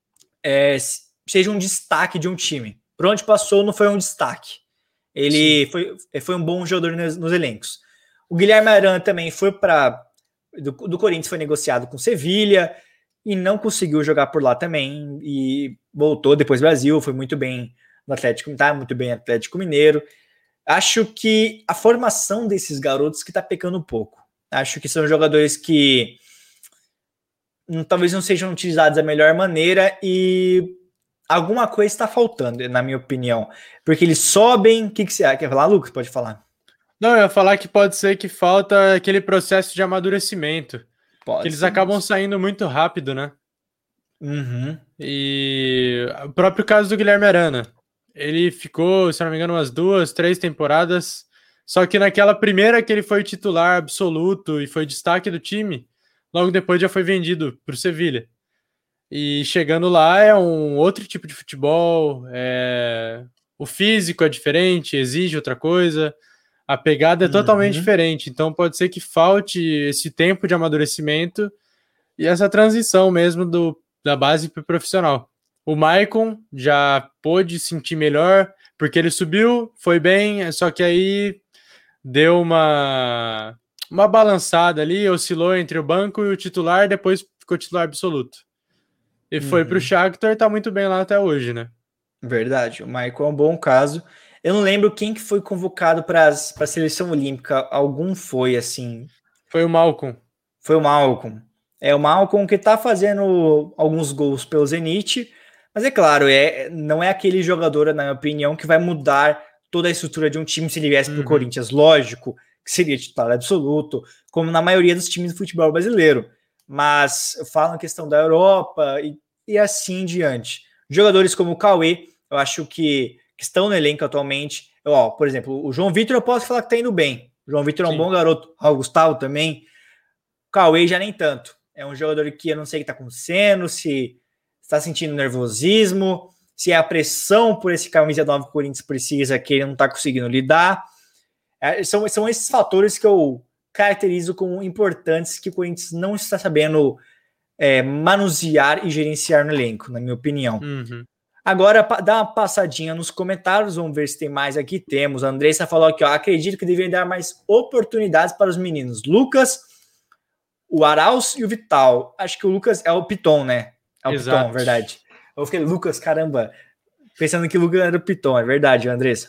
A: é, seja um destaque de um time. Por onde passou, não foi um destaque. Ele foi, foi um bom jogador nos, nos elencos. O Guilherme Arana também foi para... Do, do Corinthians foi negociado com Sevilha e não conseguiu jogar por lá também e voltou depois do Brasil, foi muito bem no Atlético, tá muito bem no Atlético Mineiro. Acho que a formação desses garotos que tá pecando um pouco. Acho que são jogadores que hum, talvez não sejam utilizados da melhor maneira e alguma coisa está faltando, na minha opinião. Porque eles sobem... O que, que você quer falar, Lucas? Pode falar.
B: Não, eu ia falar que pode ser que falta aquele processo de amadurecimento. Pode que eles acabam isso. Saindo muito rápido, né?
A: Uhum.
B: E o próprio caso do Guilherme Arana. Ele ficou, se não me engano, umas duas, três temporadas. Só que naquela primeira que ele foi titular absoluto e foi destaque do time, logo depois já foi vendido para o Sevilha. E chegando lá é um outro tipo de futebol, é... o físico é diferente, exige outra coisa, a pegada é uhum. totalmente diferente. Então pode ser que falte esse tempo de amadurecimento e essa transição mesmo do, da base para o profissional. O Maicon já pôde sentir melhor, porque ele subiu, foi bem, só que aí deu uma, uma balançada ali, oscilou entre o banco e o titular, depois ficou titular absoluto. E uhum. foi para o Shakhtar, tá muito bem lá até hoje, né?
A: Verdade, o Maicon é um bom caso. Eu não lembro quem que foi convocado para a seleção olímpica, algum foi, assim...
B: Foi o Malcom.
A: Foi o Malcom. É o Malcom que tá fazendo alguns gols pelo Zenit. Mas é claro, é, não é aquele jogador, na minha opinião, que vai mudar toda a estrutura de um time se ele viesse para o uhum. Corinthians. Lógico que seria titular absoluto, como na maioria dos times do futebol brasileiro. Mas eu falo em questão da Europa e, e assim em diante. Jogadores como o Cauê, eu acho que, que estão no elenco atualmente. Ó, por exemplo, o João Vitor eu posso falar que está indo bem. O João Vitor é um Sim. bom garoto. O Gustavo também. O Cauê já nem tanto. É um jogador que eu não sei o que está acontecendo, se... está sentindo nervosismo, se é a pressão por esse camisa nove que o Corinthians precisa, que ele não está conseguindo lidar. É, são, são esses fatores que eu caracterizo como importantes que o Corinthians não está sabendo é, manusear e gerenciar no elenco, na minha opinião.
B: Uhum.
A: Agora, dá uma passadinha nos comentários, vamos ver se tem mais aqui. Temos. A Andressa falou aqui, ó, acredito que deveriam dar mais oportunidades para os meninos. Lucas, o Arauz e o Vital. Acho que o Lucas é o Piton, né? É o
B: Exato.
A: Piton, verdade. Eu fiquei, Lucas, caramba, pensando que o Lucas era o Piton, é verdade, Andressa.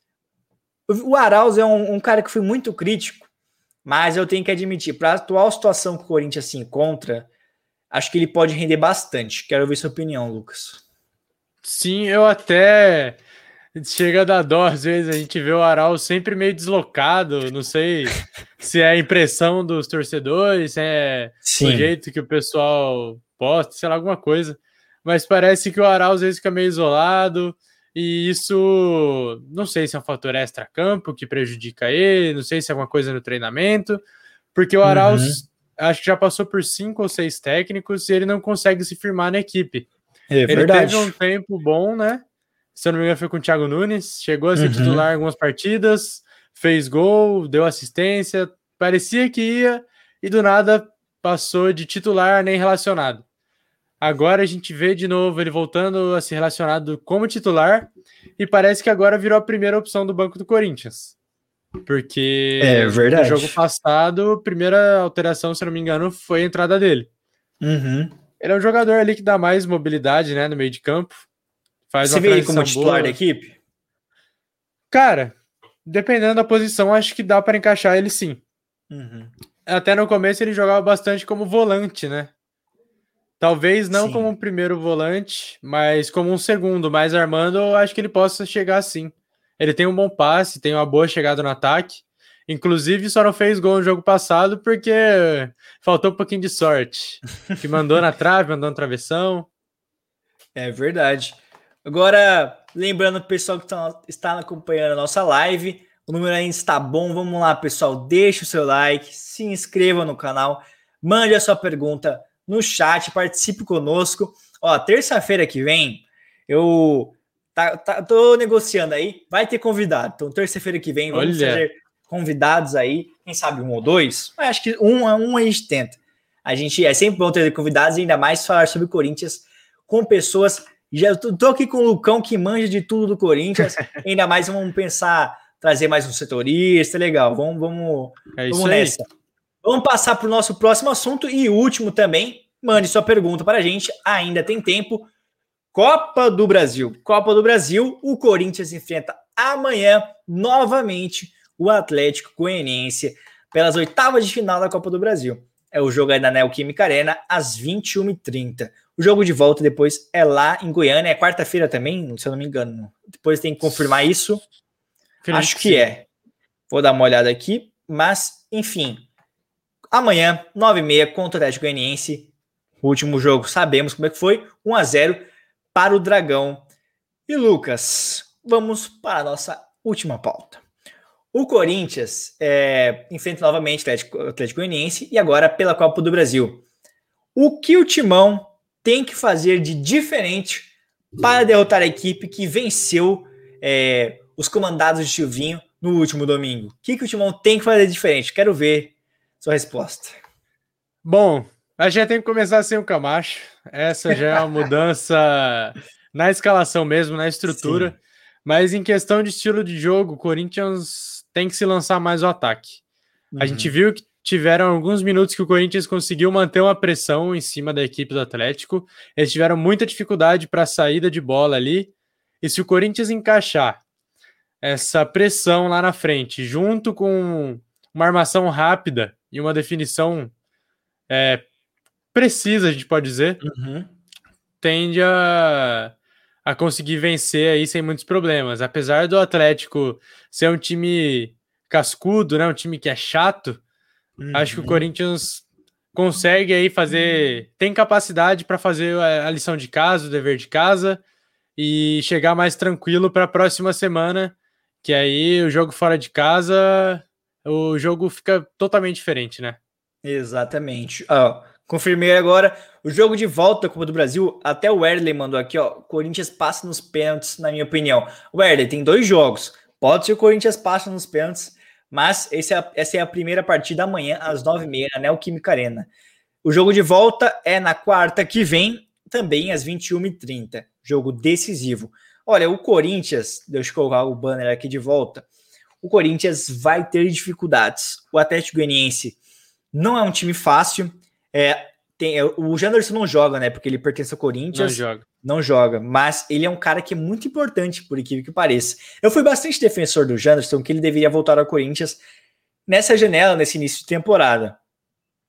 A: O Arauz é um, um cara que foi muito crítico, mas eu tenho que admitir, para a atual situação que o Corinthians se encontra, acho que ele pode render bastante. Quero ver sua opinião, Lucas.
B: Sim, eu até... Chega a dar dó, às vezes a gente vê o Arauz sempre meio deslocado, não sei se é a impressão dos torcedores, se é Sim. o jeito que o pessoal posta, sei lá, alguma coisa, mas parece que o Arauz às vezes fica meio isolado, e isso, não sei se é um fator extra-campo que prejudica ele, não sei se é alguma coisa no treinamento, porque o Arauz uhum. acho que já passou por cinco ou seis técnicos e ele não consegue se firmar na equipe.
A: É
B: ele
A: verdade.
B: teve um tempo bom, né? Se eu não me engano, foi com o Thiago Nunes, chegou a ser uhum. titular em algumas partidas, fez gol, deu assistência, parecia que ia, e do nada passou de titular nem relacionado. Agora a gente vê de novo ele voltando a ser relacionado como titular, e parece que agora virou a primeira opção do banco do Corinthians. Porque
A: é verdade.
B: no jogo passado, a primeira alteração, se eu não me engano, foi a entrada dele.
A: Uhum.
B: Ele é um jogador ali que dá mais mobilidade, né, no meio de campo. Faz
A: Você vê ele como titular boa. da equipe?
B: Cara, dependendo da posição, acho que dá para encaixar ele sim.
A: Uhum.
B: Até no começo ele jogava bastante como volante, né? Talvez não
A: sim.
B: como um primeiro volante, mas como um segundo, mais armando, eu acho que ele possa chegar assim. Ele tem um bom passe, tem uma boa chegada no ataque. Inclusive, só não fez gol no jogo passado porque faltou um pouquinho de sorte. Que mandou na trave, mandou na travessão.
A: É verdade. Agora, lembrando o pessoal que tá, está acompanhando a nossa live, o número ainda está bom. Vamos lá, pessoal. Deixe o seu like, se inscreva no canal, mande a sua pergunta no chat, participe conosco. Ó, terça-feira que vem, eu tá, tá, tô negociando aí, vai ter convidado. Então, terça-feira que vem, vamos
B: Olha.
A: fazer convidados aí, quem sabe um ou dois. Mas acho que um, um a gente tenta. A gente é sempre bom ter convidados, ainda mais falar sobre Corinthians com pessoas. Já tô, tô aqui com o Lucão, que manja de tudo do Corinthians. Ainda mais vamos pensar, trazer mais um setorista. Legal, vamos, vamos,
B: é
A: vamos nessa. Vamos passar para o nosso próximo assunto e último também. Mande sua pergunta para a gente, ainda tem tempo. Copa do Brasil. Copa do Brasil, o Corinthians enfrenta amanhã novamente o Atlético Goianiense pelas oitavas de final da Copa do Brasil. É o jogo aí na Neoquímica Arena, às vinte e uma e trinta. O jogo de volta depois é lá em Goiânia, é quarta-feira também, se eu não me engano. Depois tem que confirmar isso. Feliz Acho que sim. é. Vou dar uma olhada aqui, mas, enfim. Amanhã, nove e meia, contra o Atlético Goianiense. O último jogo, sabemos como é que foi. um a zero para o Dragão. E, Lucas, vamos para a nossa última pauta. O Corinthians é, enfrenta novamente o Atlético, Atlético Goianiense e agora pela Copa do Brasil. O que o Timão tem que fazer de diferente para derrotar a equipe que venceu é, os comandados de Silvinho no último domingo? O que, que o Timão tem que fazer de diferente? Quero ver sua resposta.
B: Bom, a gente tem que começar sem o Camacho. Essa já é uma mudança na escalação mesmo, na estrutura. Sim. Mas em questão de estilo de jogo, o Corinthians tem que se lançar mais ao ataque. Uhum. A gente viu que tiveram alguns minutos que o Corinthians conseguiu manter uma pressão em cima da equipe do Atlético. Eles tiveram muita dificuldade para a saída de bola ali. E se o Corinthians encaixar essa pressão lá na frente, junto com uma armação rápida e uma definição é, precisa, a gente pode dizer,
A: uhum. tende
B: a... a conseguir vencer aí sem muitos problemas. Apesar do Atlético ser um time cascudo, né, um time que é chato, uhum. acho que o Corinthians consegue aí fazer, tem capacidade para fazer a lição de casa, o dever de casa e chegar mais tranquilo para a próxima semana, que aí o jogo fora de casa, o jogo fica totalmente diferente, né?
A: Exatamente. Ó, confirmei agora, o jogo de volta da Copa do Brasil, até o Werley mandou aqui, ó, o Corinthians passa nos pênaltis, na minha opinião. O Werley tem dois jogos, pode ser o Corinthians passa nos pênaltis, mas esse é, essa é a primeira partida amanhã, às nove e meia, na Neoquímica Arena. O jogo de volta é na quarta que vem, também às vinte e uma e trinta, jogo decisivo. Olha, o Corinthians, deixa eu colocar o banner aqui de volta, o Corinthians vai ter dificuldades. O Atlético Goianiense não é um time fácil, é, tem, o Janderson não joga, né, porque ele pertence ao Corinthians,
B: não joga.
A: não joga, mas ele é um cara que é muito importante, por incrível que pareça. Eu fui bastante defensor do Janderson, que ele deveria voltar ao Corinthians nessa janela, nesse início de temporada.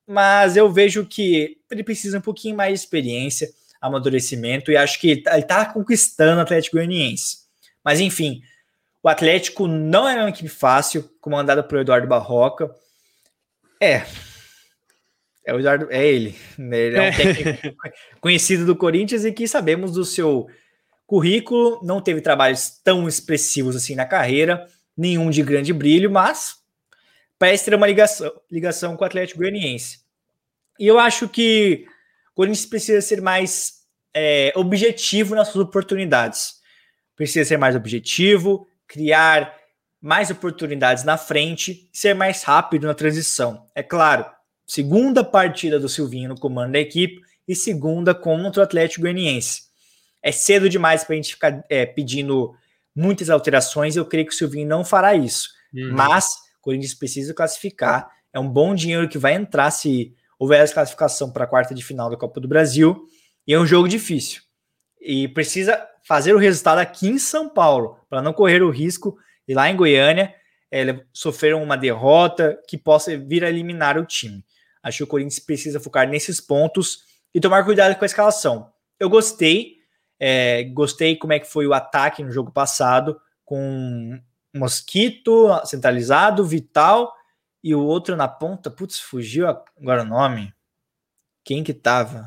A: mas eu vejo que ele precisa um pouquinho mais de experiência, amadurecimento, e acho que ele tá, ele tá conquistando o Atlético Goianiense. Mas enfim, o Atlético não é uma equipe fácil, comandada por Eduardo Barroca. É, é, o Eduardo, é ele. Ele é um técnico conhecido do Corinthians e que sabemos do seu currículo, não teve trabalhos tão expressivos assim na carreira, nenhum de grande brilho, mas parece ter uma ligação, ligação com o Atlético Goianiense. E eu acho que o Corinthians precisa ser mais é, objetivo nas suas oportunidades. Precisa ser mais objetivo, criar mais oportunidades na frente, ser mais rápido na transição. É claro, segunda partida do Silvinho no comando da equipe e segunda contra o Atlético Goianiense. É cedo demais para a gente ficar é, pedindo muitas alterações, eu creio que o Silvinho não fará isso. Uhum. Mas o Corinthians precisa classificar, é um bom dinheiro que vai entrar se houver a classificação para a quarta de final da Copa do Brasil, e é um jogo difícil. E precisa fazer o resultado aqui em São Paulo, para não correr o risco de lá em Goiânia é, sofrer uma derrota que possa vir a eliminar o time. Acho que o Corinthians precisa focar nesses pontos e tomar cuidado com a escalação. Eu gostei, é, gostei como é que foi o ataque no jogo passado, com Mosquito centralizado, Vital e o outro na ponta. Putz, fugiu agora o nome. Quem que tava?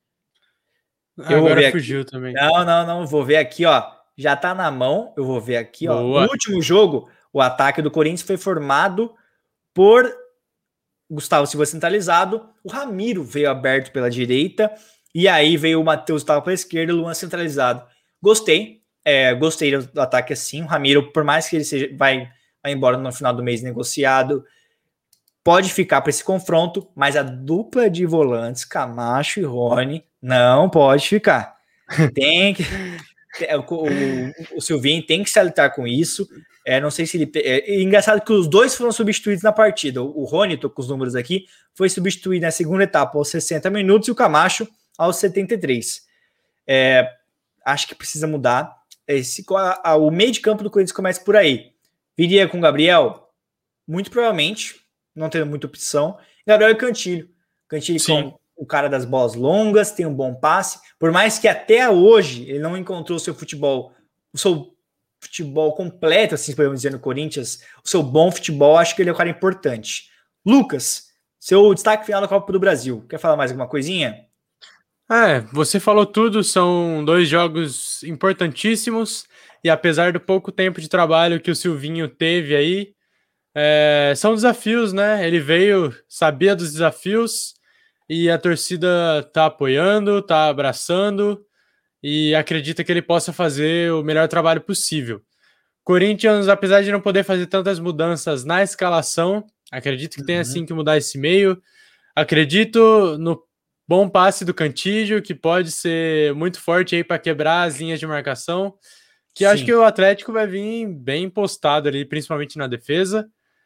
B: Eu agora fugiu
A: aqui.
B: também.
A: Não, não, não. Vou ver aqui, ó. Já tá na mão. Eu vou ver aqui, ó.
B: Boa.
A: No último jogo, o ataque do Corinthians foi formado por Gustavo Silva centralizado. O Ramiro veio aberto pela direita. E aí veio o Matheus Gustavo pela esquerda e o Luan centralizado. Gostei. É, gostei do ataque assim. O Ramiro, por mais que ele seja, vai, vai embora no final do mês negociado, pode ficar para esse confronto, mas a dupla de volantes, Camacho e Rony, não pode ficar. Tem que. O, o, o Silvinho tem que se alitar com isso. É, não sei se ele. É, é engraçado que os dois foram substituídos na partida. O, o Rony, tô com os números aqui, foi substituído na segunda etapa aos sessenta minutos e o Camacho aos setenta e três. É, acho que precisa mudar. Esse, a, a, o meio de campo do Corinthians começa por aí. Viria com o Gabriel? Muito provavelmente. Não tendo muita opção. Gabriel e Cantilho. Cantilho com o cara das bolas longas, tem um bom passe. Por mais que até hoje ele não encontrou o seu futebol, o seu futebol completo, assim podemos dizer, no Corinthians, o seu bom futebol, acho que ele é um cara importante. Lucas, seu destaque final da Copa do Brasil. Quer falar mais alguma coisinha?
B: É, você falou tudo, são dois jogos importantíssimos, e apesar do pouco tempo de trabalho que o Silvinho teve aí, É, são desafios, né? Ele veio, sabia dos desafios e a torcida tá apoiando, tá abraçando e acredita que ele possa fazer o melhor trabalho possível. Corinthians, apesar de não poder fazer tantas mudanças na escalação, acredito que uhum. tenha sim que mudar esse meio. Acredito no bom passe do Cantillo, que pode ser muito forte aí para quebrar as linhas de marcação, que sim. Acho que o Atlético vai vir bem postado ali, principalmente na defesa.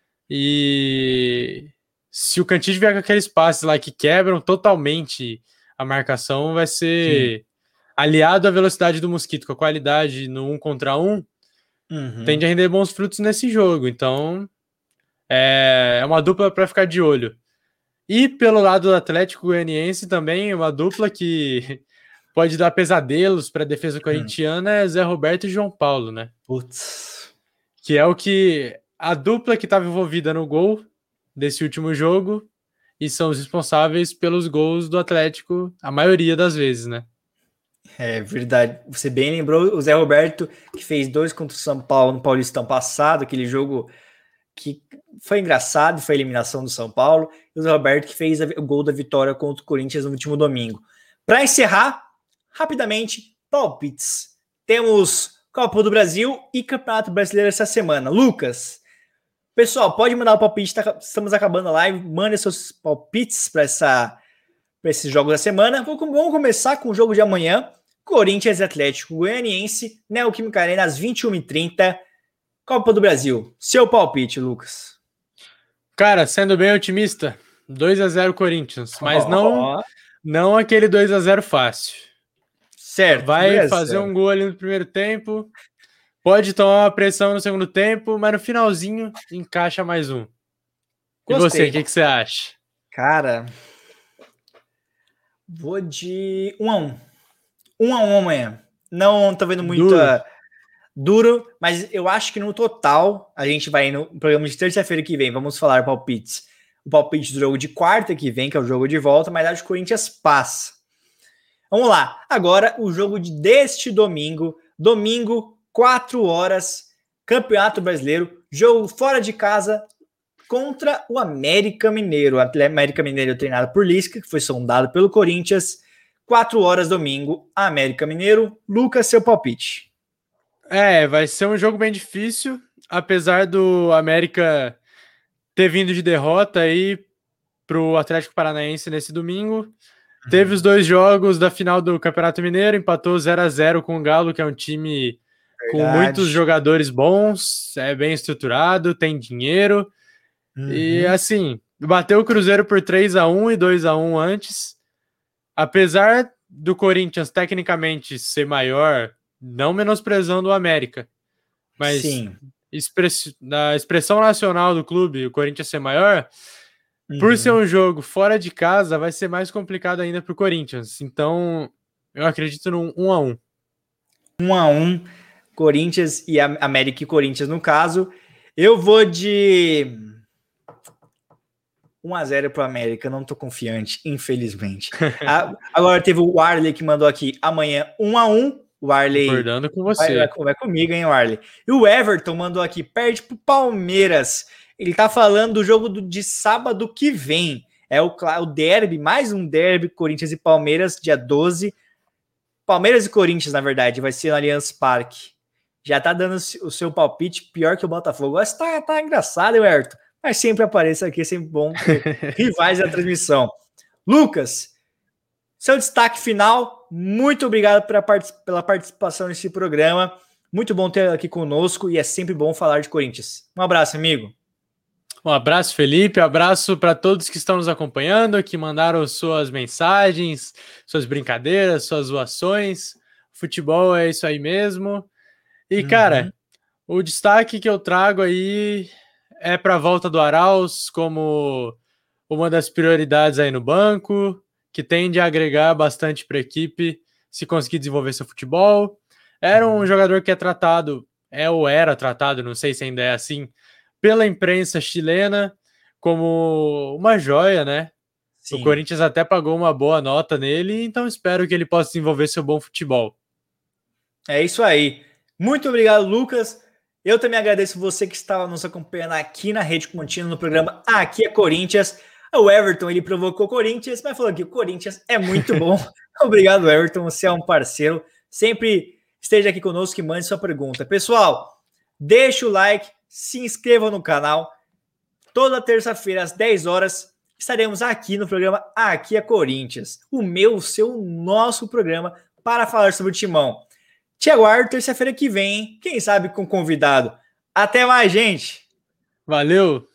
B: E se o Cantillo vier com aqueles passes lá que quebram totalmente a marcação, vai ser Sim. aliado à velocidade do Mosquito, com a qualidade no um contra um, uhum. tende a render bons frutos nesse jogo. Então é uma dupla para ficar de olho. E pelo lado do Atlético Goianiense também, uma dupla que pode dar pesadelos para a defesa corintiana uhum. é Zé Roberto e João Paulo, né?
A: Putz.
B: Que é o que... a dupla que estava envolvida no gol desse último jogo e são os responsáveis pelos gols do Atlético a maioria das vezes, né?
A: É verdade. Você bem lembrou o Zé Roberto, que fez dois contra o São Paulo no Paulistão passado, aquele jogo que foi engraçado, foi a eliminação do São Paulo, e o Zé Roberto que fez o gol da vitória contra o Corinthians no último domingo. Para encerrar, rapidamente, palpites. Temos Copa do Brasil e Campeonato Brasileiro essa semana. Lucas, pessoal, pode mandar o palpite, tá, estamos acabando a live, mande seus palpites para esses jogos da semana. Vamos começar com o jogo de amanhã, Corinthians e Atlético Goianiense, Neoquímica Arena, às vinte e uma e trinta, Copa do Brasil. Seu palpite, Lucas.
B: Cara, sendo bem otimista, dois a zero Corinthians, mas oh. não, não aquele dois a zero fácil.
A: Certo.
B: Vai beleza. Fazer um gol ali no primeiro tempo, pode tomar uma pressão no segundo tempo, mas no finalzinho encaixa mais um. Gostei. E você, o que, que você acha?
A: Cara, vou de um a um. um a um amanhã. Não tô vendo muito duro. duro, mas eu acho que no total, a gente vai no programa de terça-feira que vem, vamos falar palpites. O palpite do jogo de quarta que vem, que é o jogo de volta, mas acho que o Corinthians passa. Vamos lá. Agora, o jogo de deste domingo. Domingo, quatro horas, Campeonato Brasileiro, jogo fora de casa contra o América Mineiro. O América Mineiro treinado por Lisca, que foi sondado pelo Corinthians. quatro horas domingo, América Mineiro. Lucas, seu palpite.
B: É, vai ser um jogo bem difícil, apesar do América ter vindo de derrota aí pro Atlético Paranaense nesse domingo. Uhum. Teve os dois jogos da final do Campeonato Mineiro, empatou zero a zero com o Galo, que é um time Verdade. com muitos jogadores bons, é bem estruturado, tem dinheiro. Uhum. E assim, bateu o Cruzeiro por três a um e dois a um antes. Apesar do Corinthians tecnicamente ser maior, não menosprezando o América, mas
A: Sim.
B: Express... na expressão nacional do clube, o Corinthians ser maior, uhum. por ser um jogo fora de casa, vai ser mais complicado ainda para o Corinthians. Então, eu acredito num um a um.
A: um a um, Corinthians e América e Corinthians no caso. Eu vou de um a zero para o América, não tô confiante, infelizmente. Agora teve o Warley que mandou aqui, amanhã um a um. O Warley
B: concordando com você.
A: Vai, vai comigo, hein, Warley? E o Everton mandou aqui, perde pro Palmeiras. Ele tá falando do jogo do, de sábado que vem. É o, o derby, mais um derby, Corinthians e Palmeiras, dia doze. Palmeiras e Corinthians, na verdade, vai ser no Allianz Parque. Já tá dando o seu palpite, pior que o Botafogo. Mas tá, tá engraçado, hein, Everton? Mas sempre apareça aqui, é sempre bom ter rivais da transmissão. Lucas, seu destaque final, muito obrigado pela, part- pela participação nesse programa. Muito bom ter aqui conosco e é sempre bom falar de Corinthians. Um abraço, amigo.
B: Um abraço, Felipe. Um abraço para todos que estão nos acompanhando, que mandaram suas mensagens, suas brincadeiras, suas zoações. Futebol é isso aí mesmo. E, uhum. cara, o destaque que eu trago aí é para a volta do Arauz como uma das prioridades aí no banco, que tende a agregar bastante para a equipe se conseguir desenvolver seu futebol. Era um jogador que é tratado, é ou era tratado, não sei se ainda é assim, pela imprensa chilena como uma joia, né? Sim. O Corinthians até pagou uma boa nota nele, então espero que ele possa desenvolver seu bom futebol.
A: É isso aí. Muito obrigado, Lucas. Eu também agradeço você que estava nos acompanhando aqui na Rede Contínua, no programa Aqui é Corinthians. O Everton, ele provocou o Corinthians, mas falou que o Corinthians é muito bom. Obrigado, Everton, você é um parceiro. Sempre esteja aqui conosco e mande sua pergunta. Pessoal, deixa o like, se inscreva no canal. Toda terça-feira, às dez horas, estaremos aqui no programa Aqui é Corinthians. O meu, o seu, o nosso programa para falar sobre o Timão. Te aguardo terça-feira que vem, hein? Quem sabe com convidado. Até mais, gente!
B: Valeu!